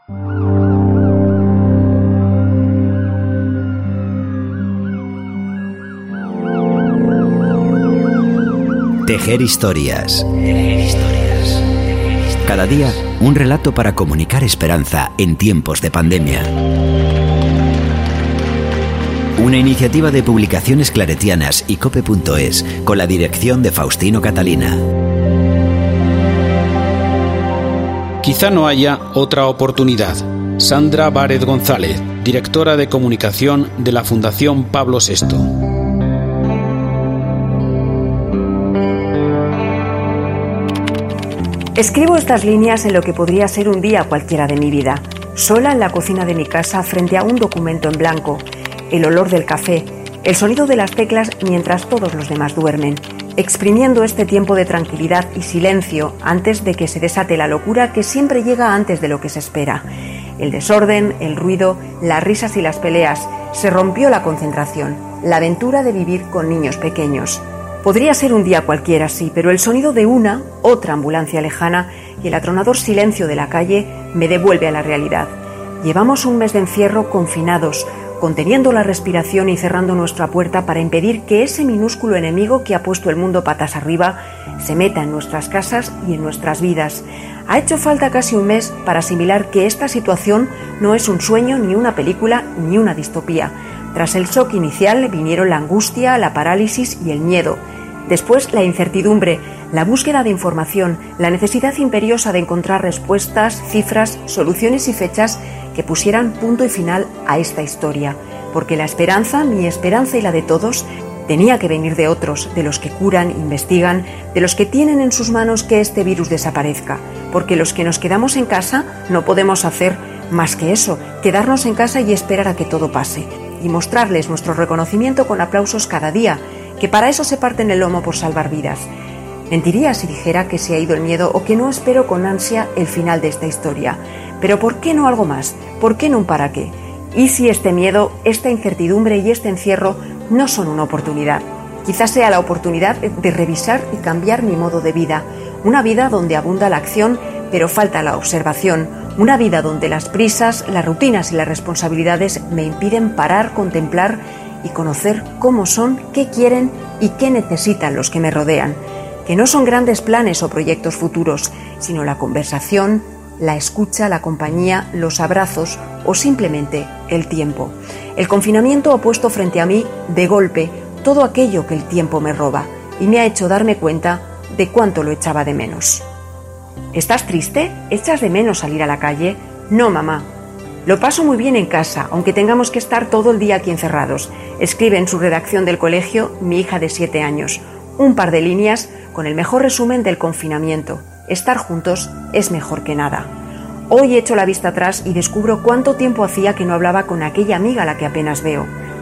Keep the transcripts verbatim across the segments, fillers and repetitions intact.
Tejer historias. Tejer historias. Cada día, un relato para comunicar esperanza en tiempos de pandemia. Una iniciativa de Publicaciones Claretianas y cope punto es, con la dirección de Faustino Catalina. Quizá no haya otra oportunidad. Sandra Bárez González, directora de comunicación de la Fundación Pablo sexto. Escribo estas líneas en lo que podría ser un día cualquiera de mi vida, sola en la cocina de mi casa frente a un documento en blanco, el olor del café, el sonido de las teclas mientras todos los demás duermen, exprimiendo este tiempo de tranquilidad y silencio antes de que se desate la locura que siempre llega antes de lo que se espera. El desorden, el ruido, las risas y las peleas, se rompió la concentración, la aventura de vivir con niños pequeños. Podría ser un día cualquiera, sí, pero el sonido de una, otra ambulancia lejana y el atronador silencio de la calle me devuelve a la realidad. Llevamos un mes de encierro confinados, conteniendo la respiración y cerrando nuestra puerta para impedir que ese minúsculo enemigo que ha puesto el mundo patas arriba se meta en nuestras casas y en nuestras vidas. Ha hecho falta casi un mes para asimilar que esta situación no es un sueño, ni una película, ni una distopía. Tras el shock inicial vinieron la angustia, la parálisis y el miedo. Después, la incertidumbre, la búsqueda de información, la necesidad imperiosa de encontrar respuestas, cifras, soluciones y fechas que pusieran punto y final a esta historia. Porque la esperanza, mi esperanza y la de todos, tenía que venir de otros, de los que curan, investigan, de los que tienen en sus manos que este virus desaparezca. Porque los que nos quedamos en casa no podemos hacer más que eso, quedarnos en casa y esperar a que todo pase. Y mostrarles nuestro reconocimiento con aplausos cada día, que para eso se parten el lomo por salvar vidas. Mentiría si dijera que se ha ido el miedo o que no espero con ansia el final de esta historia. Pero ¿por qué no algo más? ¿Por qué no un para qué? ¿Y si este miedo, esta incertidumbre y este encierro no son una oportunidad? Quizás sea la oportunidad de revisar y cambiar mi modo de vida. Una vida donde abunda la acción, pero falta la observación. Una vida donde las prisas, las rutinas y las responsabilidades me impiden parar, contemplar y conocer cómo son, qué quieren y qué necesitan los que me rodean. Que no son grandes planes o proyectos futuros, sino la conversación, la escucha, la compañía, los abrazos o simplemente el tiempo. El confinamiento ha puesto frente a mí, de golpe, todo aquello que el tiempo me roba y me ha hecho darme cuenta de cuánto lo echaba de menos. ¿Estás triste? ¿Echas de menos salir a la calle? No, mamá. Lo paso muy bien en casa, aunque tengamos que estar todo el día aquí encerrados. Escribe en su redacción del colegio mi hija de siete años. Un par de líneas con el mejor resumen del confinamiento. Estar juntos es mejor que nada. Hoy echo la vista atrás y descubro cuánto tiempo hacía que no hablaba con aquella amiga a la que apenas veo.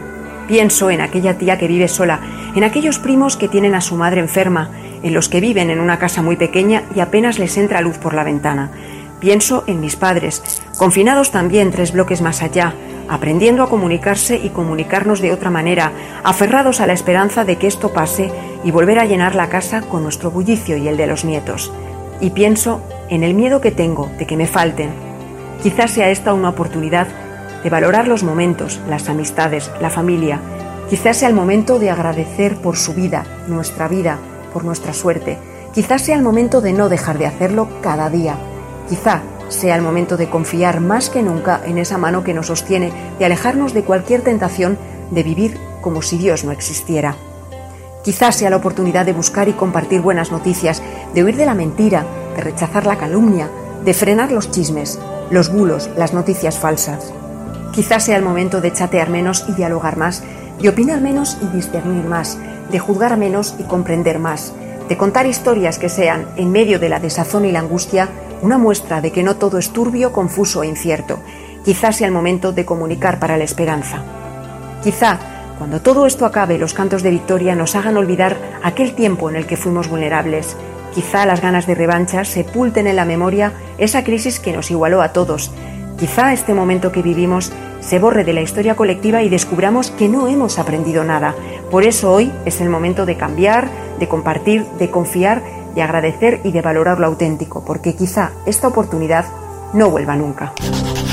Pienso en aquella tía que vive sola, en aquellos primos que tienen a su madre enferma, en los que viven en una casa muy pequeña y apenas les entra luz por la ventana. Pienso en mis padres, confinados también tres bloques más allá, aprendiendo a comunicarse y comunicarnos de otra manera, aferrados a la esperanza de que esto pase y volver a llenar la casa con nuestro bullicio y el de los nietos. Y pienso en el miedo que tengo de que me falten. Quizás sea esta una oportunidad de valorar los momentos, las amistades, la familia. Quizás sea el momento de agradecer por su vida, nuestra vida, por nuestra suerte. Quizás sea el momento de no dejar de hacerlo cada día. Quizá sea el momento de confiar más que nunca en esa mano que nos sostiene, de alejarnos de cualquier tentación de vivir como si Dios no existiera. Quizás sea la oportunidad de buscar y compartir buenas noticias, de huir de la mentira, de rechazar la calumnia, de frenar los chismes, los bulos, las noticias falsas. Quizás sea el momento de chatear menos y dialogar más, de opinar menos y discernir más, de juzgar menos y comprender más, de contar historias que sean, en medio de la desazón y la angustia, una muestra de que no todo es turbio, confuso e incierto. Quizás sea el momento de comunicar para la esperanza. Quizá, cuando todo esto acabe, los cantos de victoria nos hagan olvidar aquel tiempo en el que fuimos vulnerables. Quizá las ganas de revancha sepulten en la memoria esa crisis que nos igualó a todos. Quizá este momento que vivimos se borre de la historia colectiva y descubramos que no hemos aprendido nada. Por eso hoy es el momento de cambiar, de compartir, de confiar, de agradecer y de valorar lo auténtico, porque quizá esta oportunidad no vuelva nunca.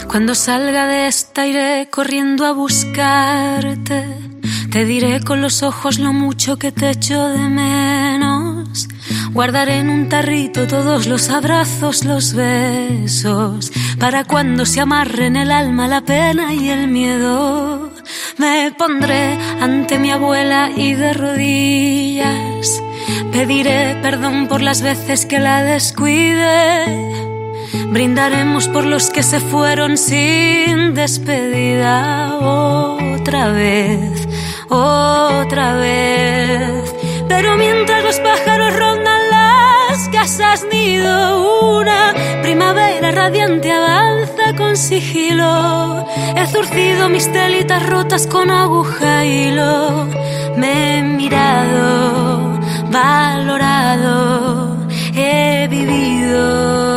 Cuando salga de esta iré corriendo a buscarte. Te diré con los ojos lo mucho que te echo de menos. Guardaré en un tarrito todos los abrazos, los besos, para cuando se amarren el alma, la pena y el miedo. Me pondré ante mi abuela y de rodillas pediré perdón por las veces que la descuide. Brindaremos por los que se fueron sin despedida. Otra vez, otra vez. Pero mientras los pájaros rondan las casas nido, una primavera radiante avanza con sigilo. He zurcido mis telitas rotas con aguja y hilo. Me he mirado, valorado, he vivido.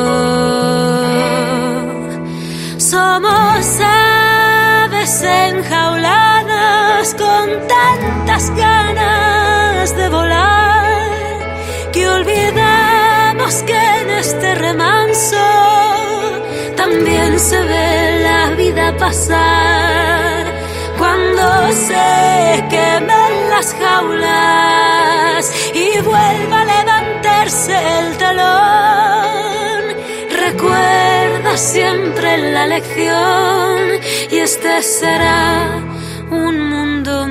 Somos aves enjauladas con tantas ganas de volar que olvidamos que en este remanso también se ve la vida pasar. Cuando se quemen las jaulas y vuelva a levantarse el telón, recuerda siempre la lección y este será un mundo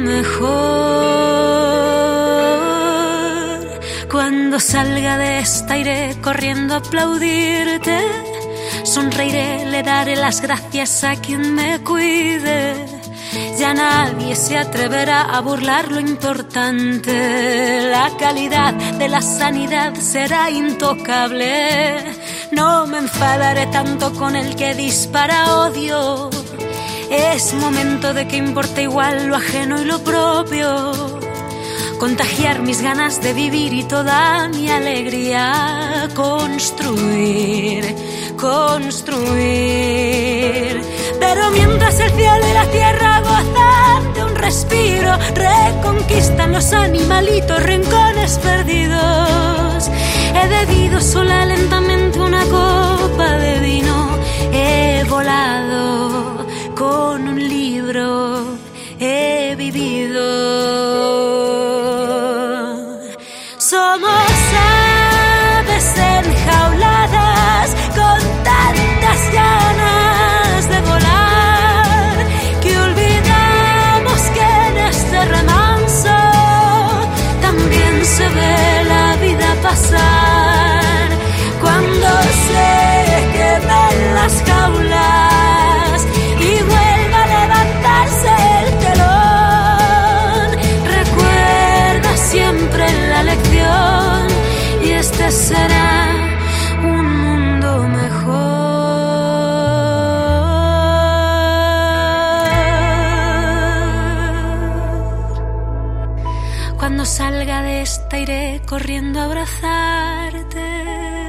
mejor. Cuando salga de esta iré corriendo a aplaudirte. Sonreiré, le daré las gracias a quien me cuide. Ya nadie se atreverá a burlar lo importante. La calidad de la sanidad será intocable. No me enfadaré tanto con el que dispara odio. Es momento de que importe igual lo ajeno y lo propio. Contagiar mis ganas de vivir y toda mi alegría. Construir, construir. Pero mientras el cielo y la tierra gozan de un respiro, reconquistan los animalitos rincones perdidos. He bebido sola lentamente una copa de vino. He volado con un libro. He vivido. Somos aves enjauladas con tantas ganas de volar que olvidamos que en este remanso también se ve la vida pasar. Cuando se quemen las jaulas y vuelva a levantarse el telón, recuerda siempre la lección y este será un mundo mejor. Cuando salga de esta iré corriendo a abrazarte.